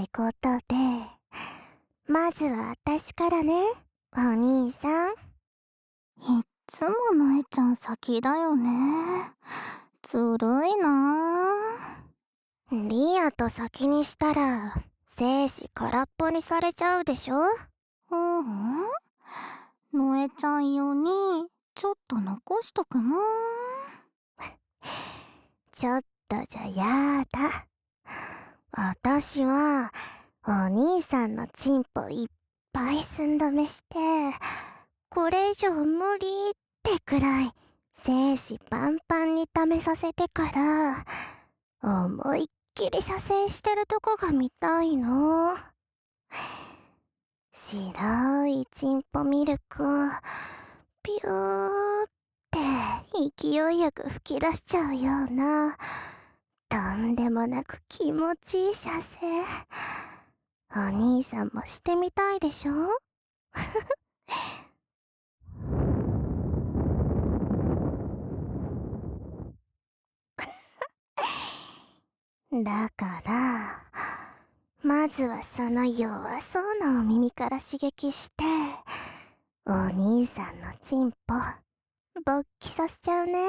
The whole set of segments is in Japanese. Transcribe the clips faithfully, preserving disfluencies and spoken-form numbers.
ことで、まずは私からね、お兄さん。いっつものえちゃん先だよね。ずるいなぁ。リアと先にしたら、精子空っぽにされちゃうでしょ。 ううん。のえちゃん用に、ちょっと残しとくもん。 ちょっとじゃやだ。私は、お兄さんのチンポいっぱい寸止めして、これ以上無理ってくらい、精子パンパンに溜めさせてから、思いっきり射精してるとこが見たいの。白いチンポミルクを、ピューって勢いよく吹き出しちゃうような、とんでもなく気持ちいい射精。お兄さんもしてみたいでしょ。だから、まずはその弱そうなお耳から刺激して、お兄さんのチンポ、勃起させちゃうね。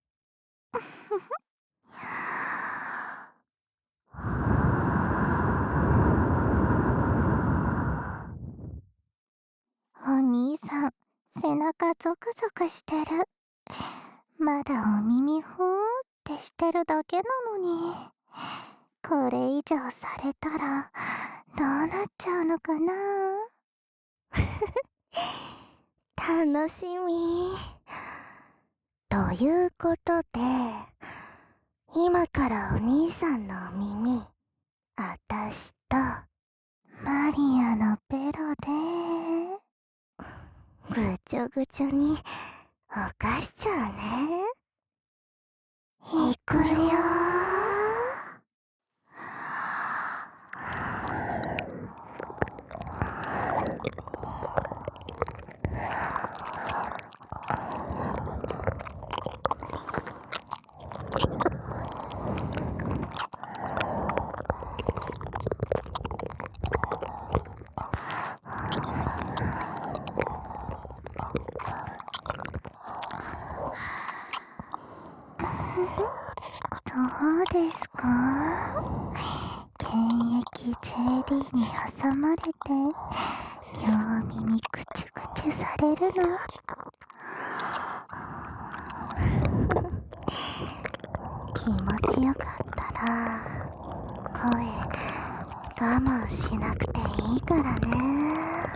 お兄さん、背中ゾクゾクしてる。まだお耳ふーってしてるだけなのに。これ以上されたら、どうなっちゃうのかな。 楽しみ。ということで、今からお兄さんのお耳、あたしと、 マリアのベロで、 ぐちょぐちょに、おかしちゃうね。いくよどうですか？検液 ジェーディー に挟まれて、両耳くちゅくちゅされるの。 気持ちよかったら、声、我慢しなくていいからね。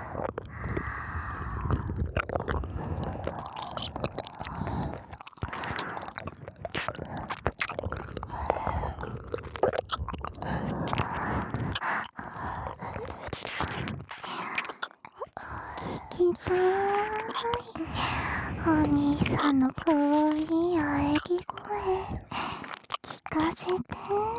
聞きたーい。お兄さんのかわいい喘ぎ声、聞かせて。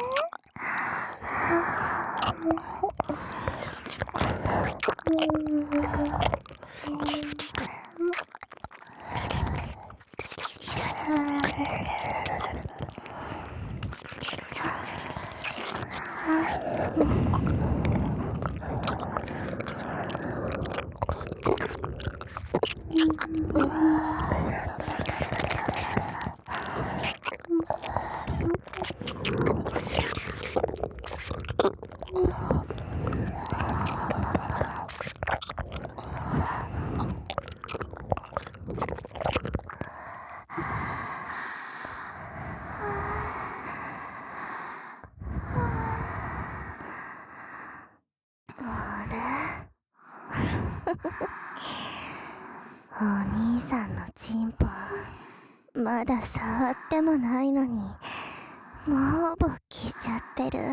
お兄さんのチンポ、まだ触ってもないのに、もう勃起しちゃってる。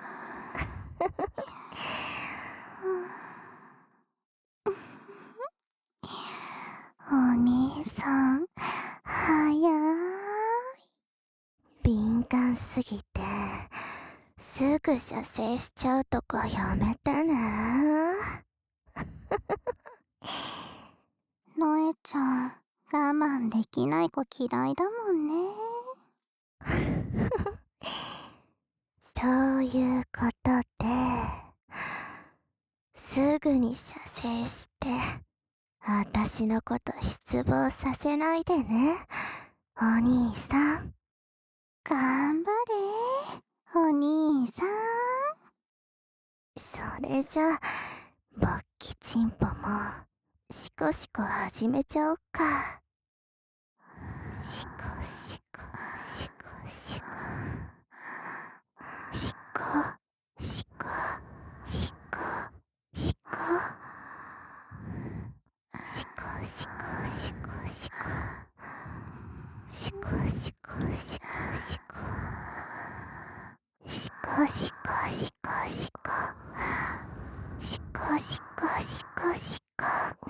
お兄さん、早い。 敏感すぎて、すぐ射精しちゃうとこやめてね。 のえちゃん、我慢できない子嫌いだもんね。 そういうことで、 ぐに射精してあたしのこと失望させないでね、お兄さん。 頑張れお兄さん。 それじゃ勃起チンポもシコシコ始めちゃおっか。シコシコシコシコしこしこしこしこシコシコシコシコシコシコシコシコしこしこしこしこしこしこしこしこ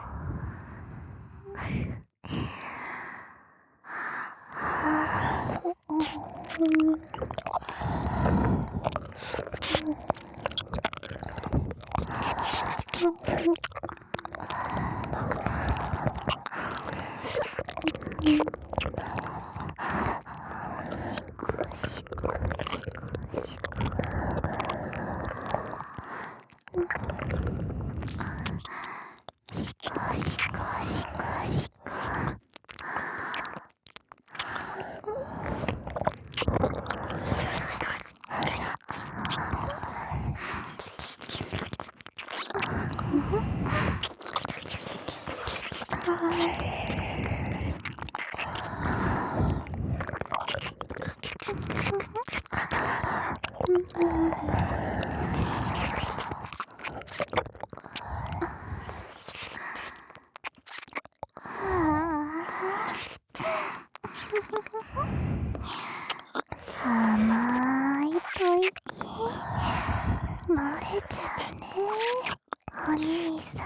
甘い吐息漏れちゃうねお兄さん。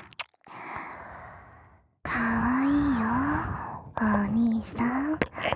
かわいいよお兄さん。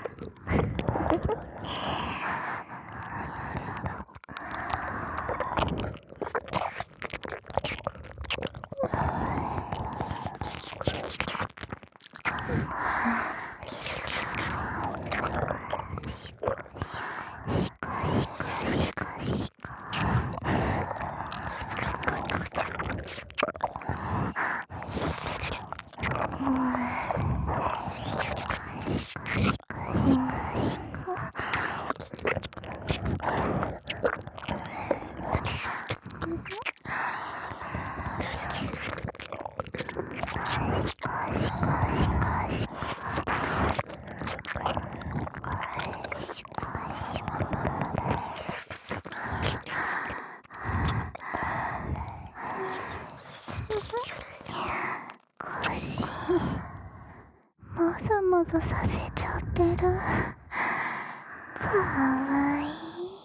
腰もぞもぞさせちゃってる。かわいい。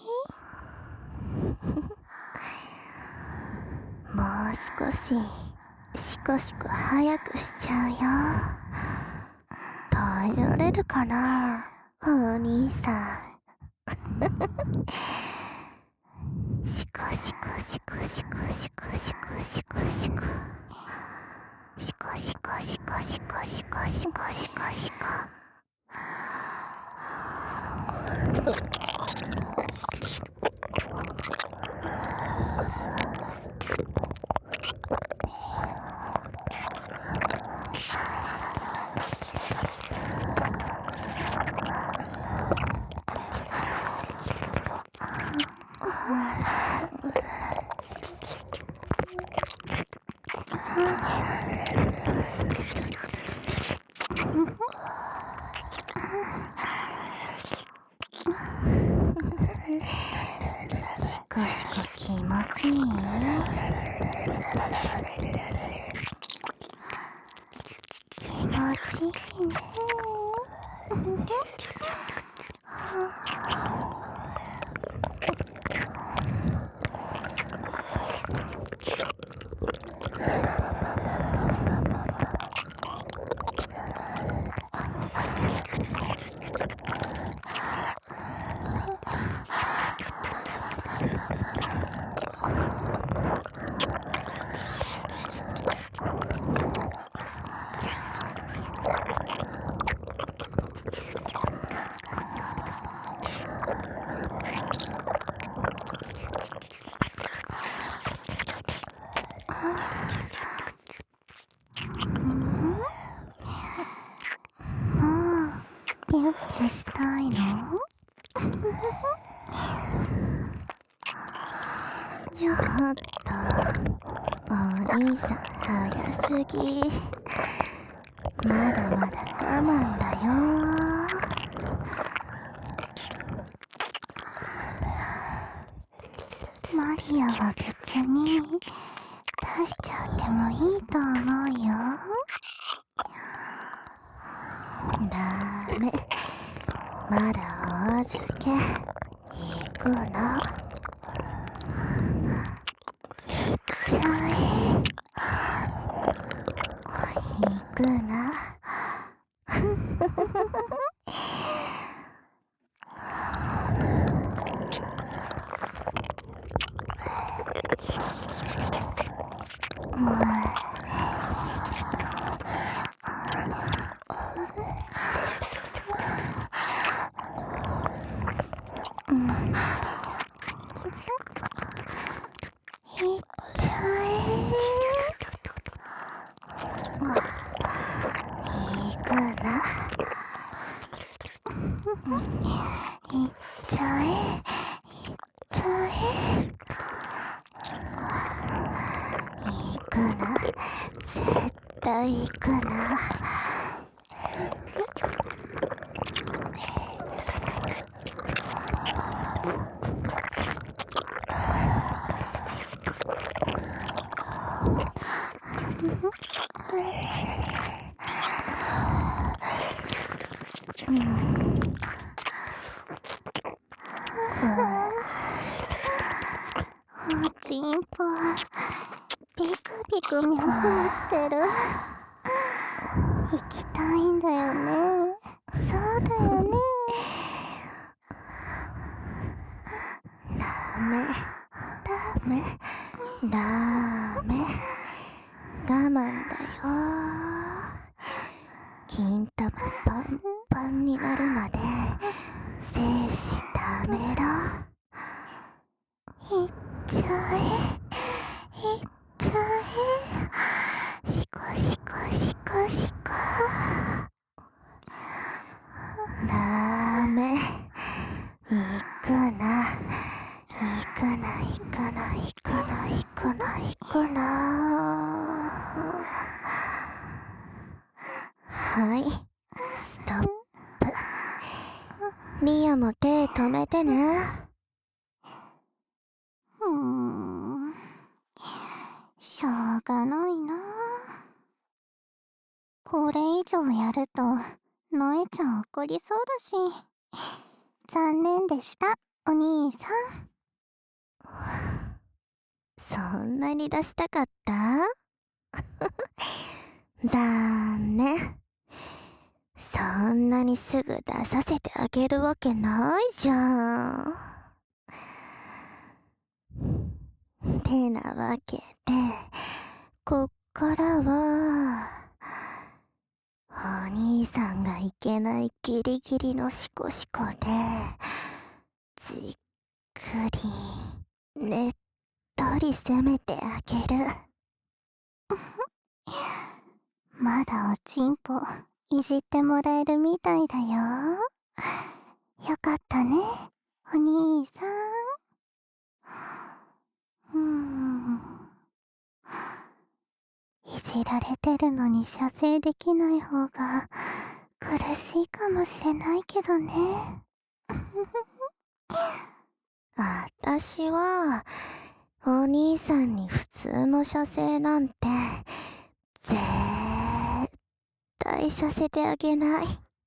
もう少しシコシコ早くしちゃうよ。耐えられるかなお兄さん。シコシコシコシコシコシコシコシコシコシコシコシコシコシコシコシコ。 シコシコ気持ちいい？ 気持ちいいね。 ュッピュしたいの？ ちょっとお兄さん早すぎ。まだまだ我慢だよ。 マリアは別に出しちゃってもいいと思うよ。 ダメ、まだお預け行くの。 ちゃえ。 行くな。 いっちゃえ。 行くな。 いっちゃえ。いっちゃえ。 行くな。絶対行くな。 おちんぽビクビク脈打ってる。行きたいんだよね。そうだよね。 ダメ、ダメ、ダメ。我慢だよ。金玉パンパンになるまで精子ためろ。 いっちゃえ。いっちゃえ。シコシコシコシコ。 ダメ、行くな。行くな行くな行くな行くな行くな。はい、ストップ。リアも手止めてね。 うーん、しょうがないな。これ以上やるとノエちゃん怒りそうだし。残念でした、お兄さん。 そんなに出したかった？残念。そんなにすぐ出させてあげるわけないじゃん。てなわけで、こっからはお兄さんがいけないギリギリのシコシコでじっくりねっとり攻めてあげる。 まだおちんぽいじってもらえるみたいだよ。よかったね、お兄さん。うーん、いじられてるのに射精できない方が苦しいかもしれないけどね。 あたしはお兄さんに普通の射精なんて絶対させてあげない。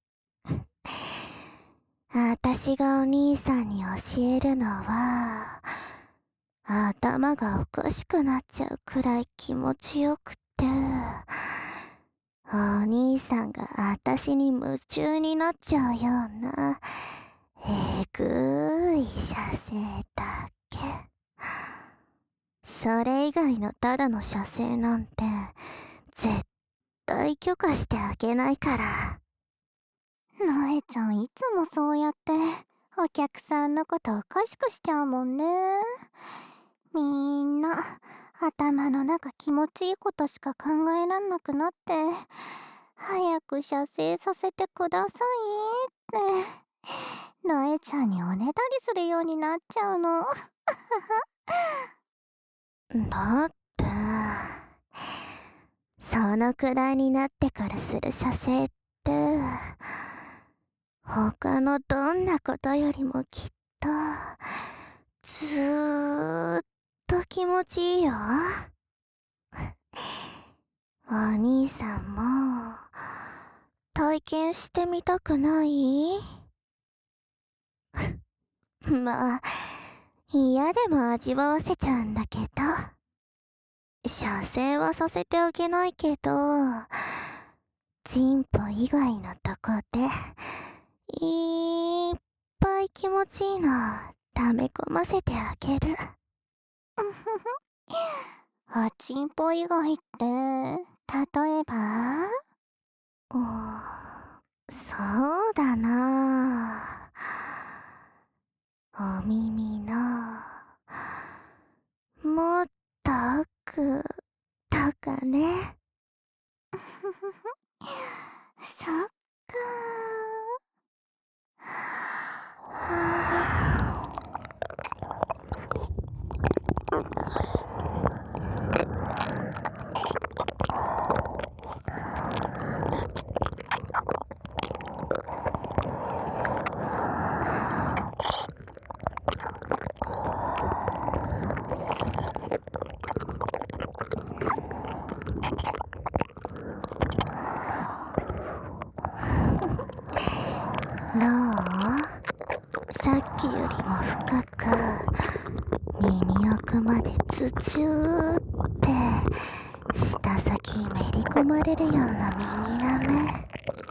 あたしがお兄さんに教えるのは頭がおかしくなっちゃうくらい気持ちよくて、お兄さんがあたしに夢中になっちゃうようなえぐーい射精だけ。それ以外のただの射精なんて絶対許可してあげないから。 ノエちゃんいつもそうやってお客さんのことおかしくしちゃうもんね。みんな頭の中気持ちいいことしか考えらんなくなって、早く射精させてくださいっなえちゃんにおねだりするようになっちゃうの。 だってそのくらいになってからする射精って他のどんなことよりもきっとずーっと気持ちいいよ。お兄さんも体験してみたくない？まあ嫌でも味わわせちゃうんだけど、射精はさせてあげないけどチンポ以外のとこでいっぱい気持ちいいの溜め込ませてあげる。 おちんぽ以外って例えば？ うん、そうだなあ、お耳のもっと奥とかね。 そっかどう？さっきよりも深く耳奥までズチューって舌先めり込まれるような耳ラメ。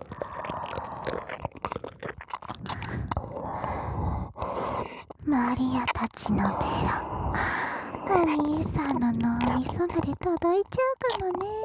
マリアたちのベロ、お兄さんの脳みそまで届いちゃうかもね。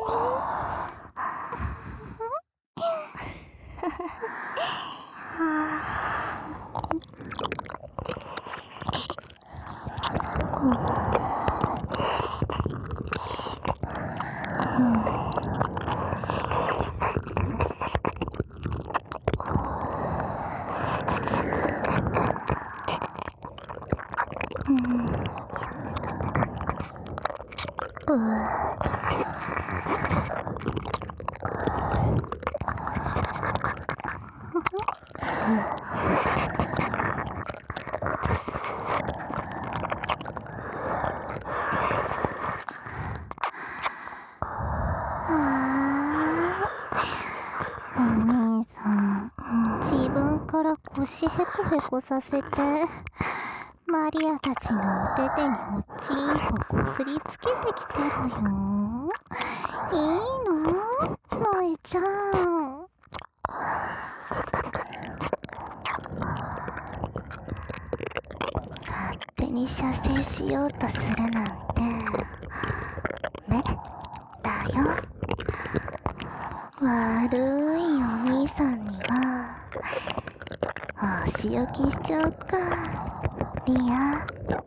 お兄さん、自分から腰ヘコヘコさせてマリアたちのお手手におちんぽこすりつけてきてるよ。いいの？のえちゃん。 勝手に射精しようとするなんてめだよ。悪いお兄さんにはお仕置きしちゃおうか、リア。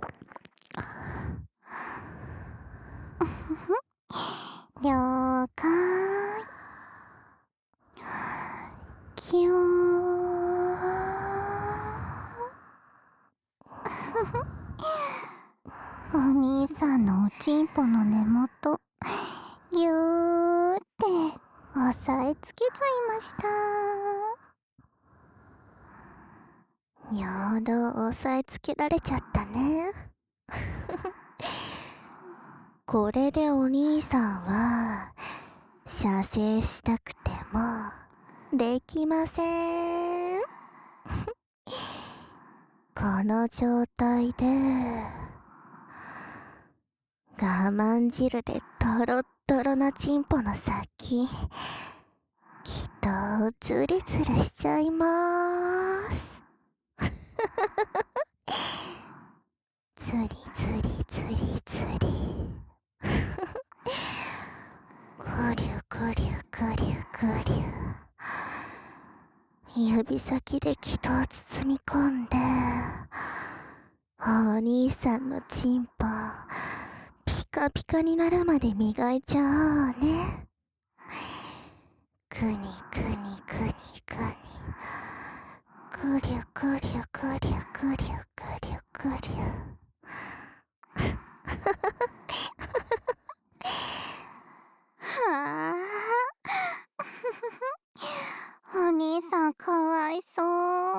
了解。キューお兄さんのおちんぽの根元ぎゅーって押さえつけちゃいました。 尿道押さえつけられちゃったね。これでお兄さんは射精したくてもできません。この状態で我慢汁でトロットロなチンポの先きっとズリズリしちゃいまーす。ズリズリズリズリぐりゅぐりゅぐりゅぐりゅ、指先で気筒包み込んでお兄さんのチンポピカピカになるまで磨いちゃおうね。くにくにくにくに、 ぐりゅぐりゅぐりゅぐりゅぐりゅ。はあ。お兄さんかわいそう。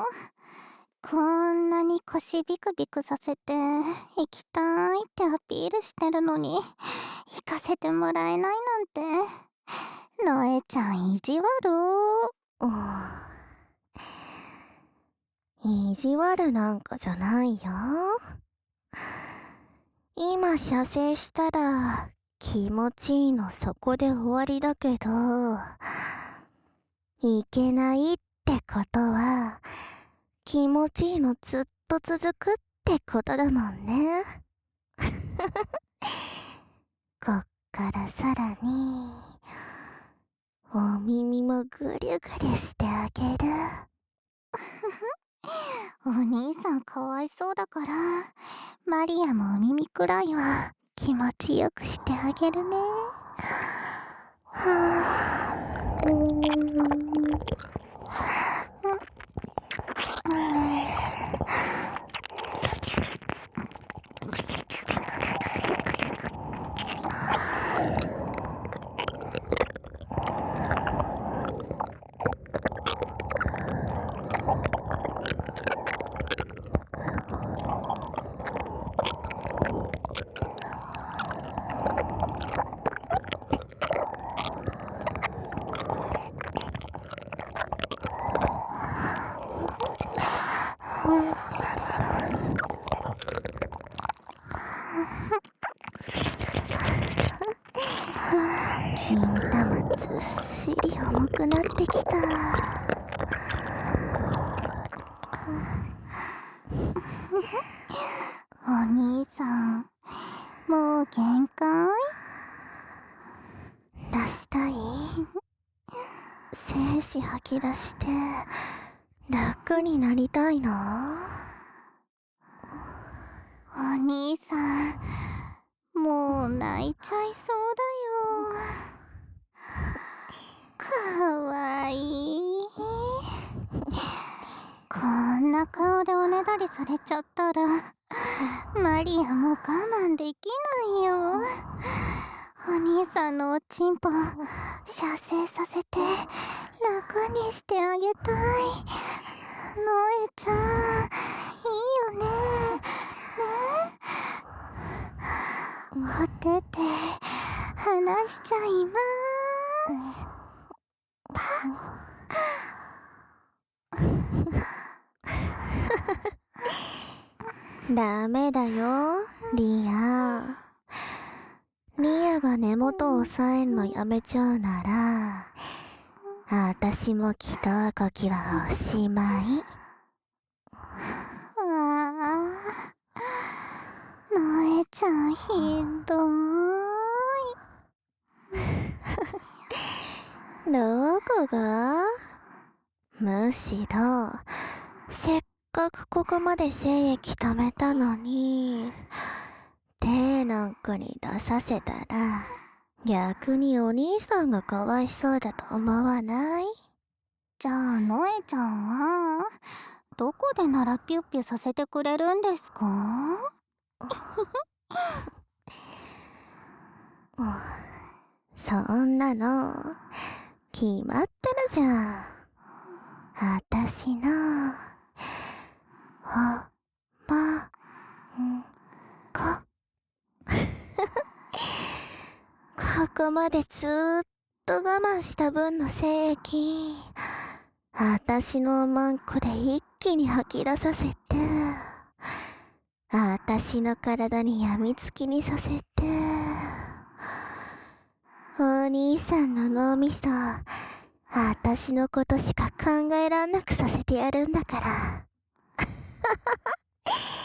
こんなに腰ビクビクさせて行きたいってアピールしてるのに行かせてもらえないなんて。のえちゃん意地悪。 意地悪なんかじゃないよ。今射精したら気持ちいいのそこで終わりだけど、いけないってことは気持ちいいのずっと続くってことだもんね。こっからさらにお耳もぐりゅぐりゅしてあげる。 お兄さんかわいそうだからマリアもお耳くらいは気持ちよくしてあげるね。はぁ、 金玉ずっしり重くなってきた。 お兄さんもう限界？ 出したい？精子吐き出して楽になりたいの？ お兄さんもう泣いちゃいそうだよ。かわいい。こんな顔でおねだりされちゃったらマリアも我慢できないよ。お兄さんのおちんぽ射精させて楽にしてあげたい。のえちゃんいいよね。ね、お手手離しちゃいます。パッ。 ダメだよ、リア。リアが根元を押さえんのやめちゃうなら、あたしも一動きはおしまい。 ああ、のえちゃんひどい。どこが？むしろせっかくここまで精液溜めたのに手なんかに出させたら逆にお兄さんがかわいそうだと思わない？ じゃあのえちゃんはどこでならピュッピュさせてくれるんですか？ そんなの決まってるじゃん。あたしのおまんこ。ここまでずーっと我慢した分の精液あたしのおまんこで一気に吐き出させてあたしの体にやみつきにさせてお兄さんの脳みそあたしのことしか考えらんなくさせてやるんだから。